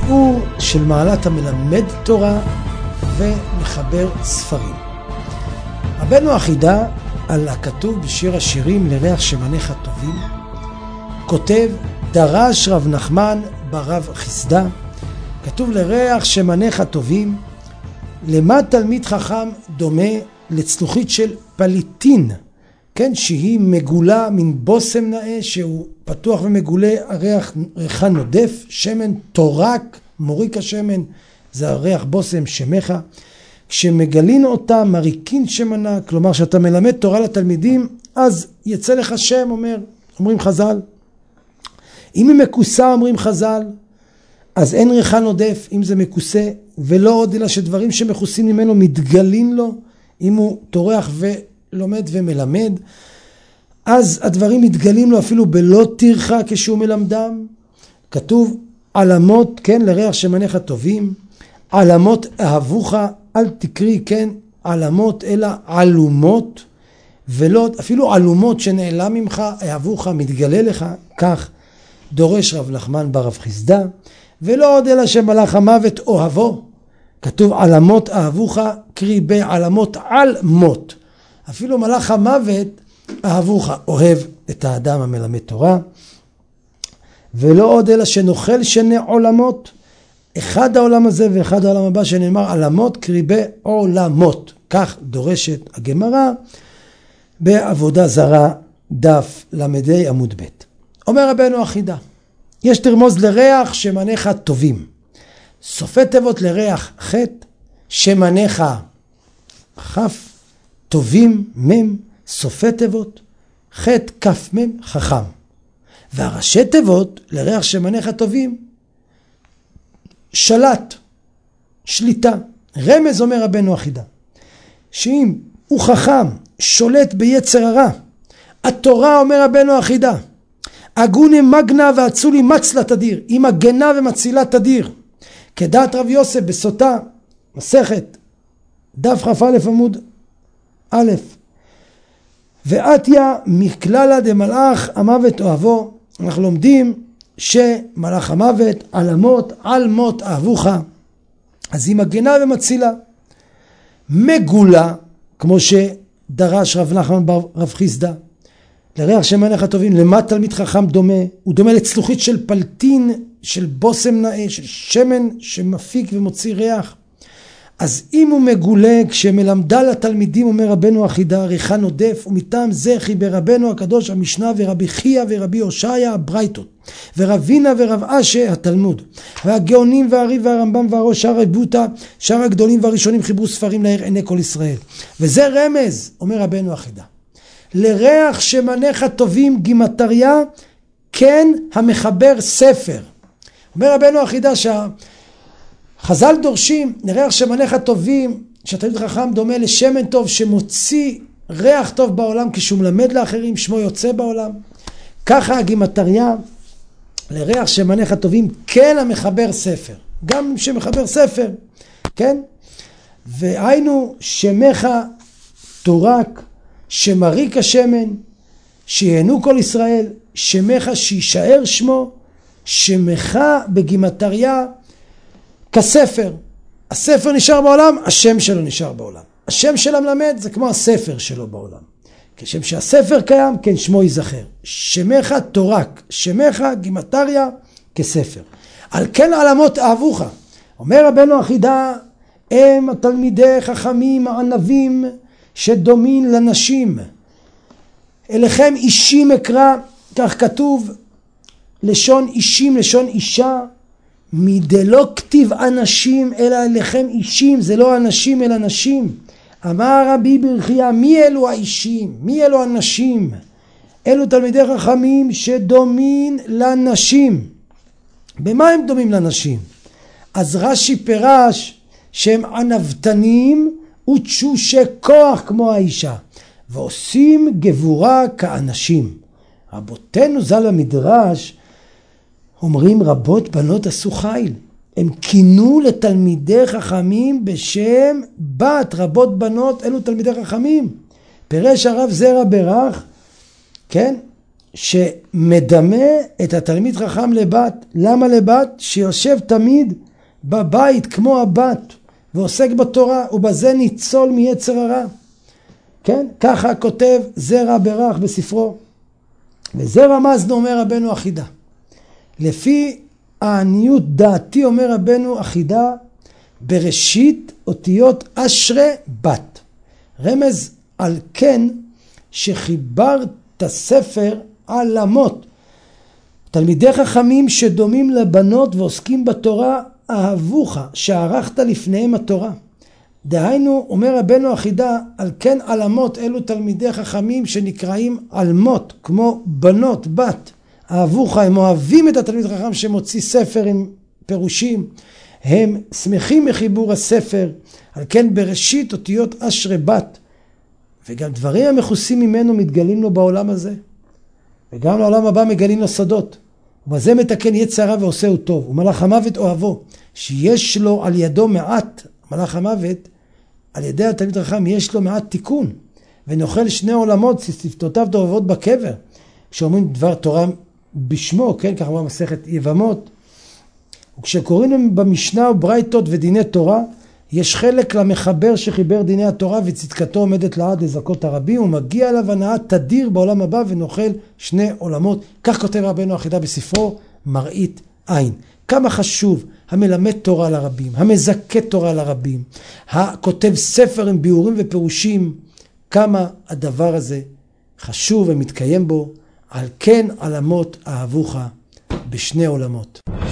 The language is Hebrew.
שיעור של מעלת המלמד תורה ומחבר ספרים. רבנו החידה על הכתוב בשיר השירים לריח שמניך טובים, כותב דרש רב נחמן ברב חסדה, כתוב לריח שמניך טובים, למה תלמיד חכם דומה לצלוחית של פליטין, כן, שהיא מגולה מן בוסם נאה שהוא פתוח ומגולה, הריח ריחה נודף, שמן תורק, מוריק השמן, זה הריח בוסם שמך, כשמגלין אותה מריקין שמנה, כלומר שאתה מלמד תורה לתלמידים, אז יצא לך שם, אומרים חז"ל. אם היא מקוסה, אומרים חז"ל, אז אין ריחה נודף, אם זה מקוסה, ולא עוד אלא שדברים שמכוסים ממנו מתגלים לו, אם הוא תורח ולומד ומלמד, אז הדברים מתגלים לו אפילו בלא תרחה כשהוא מלמדם. כתוב עלמות, כן, לריח שמניך טובים, עלמות אהבוך, אל תקרי, כן, עלמות אלא עלומות, ולא אפילו עלומות שנעלם ממך, אהבוך, מתגלה לך, כך דורש רב נחמן ברב חסדה, ולא עוד אלא שמלאך המוות אוהבו, כתוב עלמות אהבוך, קרי בעלמות על מות, אפילו מלאך המוות אהבוך, אוהב את האדם המלמד תורה, ולא עוד אלא שנוכל שני עולמות, אחד העולם הזה ואחד העולם הבא, שנאמר עלמות קרי בעולמות, כך דורשת הגמרא בעבודה זרה דף למדי עמוד ב'. אומר רבנו החידה, יש תרמוז לריח שמניך טובים, סופי תיבות לריח חטא, שמניך חף, טובים מם, סופי תיבות חטא כף מם חכם, והראשי תיבות לריח שמניך טובים שלט, שליטה. רמז אומר רבנו החידה, שאם הוא חכם שולט ביצר הרע, התורה אומר רבנו החידה, הגוני מגנה ואצולי מצלה תדיר, היא מגנה ומצילה תדיר, כדעת רב יוסף בסוטה, מסכת, דף כ"א עמוד א', ואתיה מכללה דמלאך המוות אוהבו, אנחנו לומדים שמלאך המוות עלמות על מות אהבוך, אז היא מגנה ומצילה. מגולה, כמו שדרש רב נחמן ברב חסדה, לריח שמניך טובים, למה תלמיד חכם דומה? הוא דומה לצלוחית של פלטין, של בוסם נאה, של שמן שמפיק ומוציא ריח. אז אם הוא מגולה, כשמלמדה לתלמידים, אומר רבנו החידה, ריחה נודף, ומטעם זה חיבר רבנו הקדוש המשנה ורבי חייא ורבי הושעיה הברייתות, ורבינה ורב אשה התלמוד, והגאונים והרי"ף והרמב"ם והראש שאר הבוטה, שאר הגדולים והראשונים חיברו ספרים להאיר עיני כל ישראל. וזה רמז, אומר רבנו החידה, לריח שמניך טובים גימטריה, כן המחבר ספר. אומר רבנו החידה חז"ל דורשים לריח שמניך טובים, שהתלמיד חכם דומה לשמן טוב שמוציא ריח טוב בעולם כשהוא מלמד לאחרים, שמו יוצא בעולם. ככה הגימטריה לריח שמניך טובים, כן המחבר ספר, גם שמחבר ספר, כן? והיינו שמך תורק, שמריק השמן, שיהנו כל ישראל, שמך שישאר שמו, שמך בגימטריה כספר. הספר נשאר בעולם, השם שלו נשאר בעולם. השם של המלמד זה כמו הספר שלו בעולם. כשם שהספר קיים, כן שמו ייזכר. שמך תורק, שמך גימטריה כספר. על כן עלמות אהבוך. אומר רבנו החידה, הם התלמידי חכמים הענבים שדומין לנשים. אליכם אישים אקרא, כך כתוב, לשון אישים, לשון אישה, מדלא כתיב אנשים אלא אליכם אישים, זה לא אנשים אלא נשים. אמר רבי ברכיה, מי אלו האישים? מי אלו הנשים? אלו תלמידי חכמים שדומין לנשים. במה הם דומים לנשים? אז רש"י פירש שהם ענוותנים ותשושי כוח כמו האישה, ועושים גבורה כאנשים. רבותינו ז"ל המדרש אומרים רבות בנות עשו חיל, הם כינו לתלמידי חכמים בשם בת, רבות בנות אלו תלמידי חכמים. פירש הרב זרע ברך, כן, שמדמה את התלמיד חכם לבת. למה לבת? שיושב תמיד בבית כמו הבת ועוסק בתורה, ובזה ניצול מיצר הרע. כן? ככה כותב זרע ברך בספרו. וזה רמזנו, אומר רבנו אחידה. לפי העניות דעתי, אומר רבנו אחידה, בראשית אותיות אשרי בת. רמז על כן שחיברת ספר עלמות. תלמידי חכמים שדומים לבנות ועוסקים בתורה אהבוך, שערכת לפניהם התורה. דהיינו, אומר רבנו אחידה, על כן עלמות אלו תלמידי חכמים שנקראים עלמות, כמו בנות, בת. אהבוך, הם אוהבים את התלמיד חכם שמוציא ספר עם פירושים. הם שמחים מחיבור הספר, על כן בראשית אותיות אשרי בת. וגם דברים המכוסים ממנו מתגלים לו בעולם הזה. וגם לעולם הבא מגלים לו סודות. ובזה מתקן יצר הרע ועושהו טוב. ומלאך המוות אוהבו, שיש לו על ידו מעט, מלאך המוות, על ידי התלמיד החכם יש לו מעט תיקון. ונאכל שני עולמות, שפתותיו דובבות בקבר. כשאומרים דבר תורה בשמו, כן, ככה אמרה מסכת יבמות. וכשקוראים במשנה וברייתות ודיני תורה, יש חלק למחבר שחיבר דיני התורה וצדקתו עומדת לעד לזכות הרבים, ומגיע אליו הנאה תדיר בעולם הבא ונאכל שני עולמות. כך כותב רבנו אחידה בספרו מראית עין. כמה חשוב המלמד תורה לרבים, המזכה תורה לרבים, הכותב ספר עם ביאורים ופירושים, כמה הדבר הזה חשוב ומתקיים בו. על כן עלמות אהבוך בשני עולמות.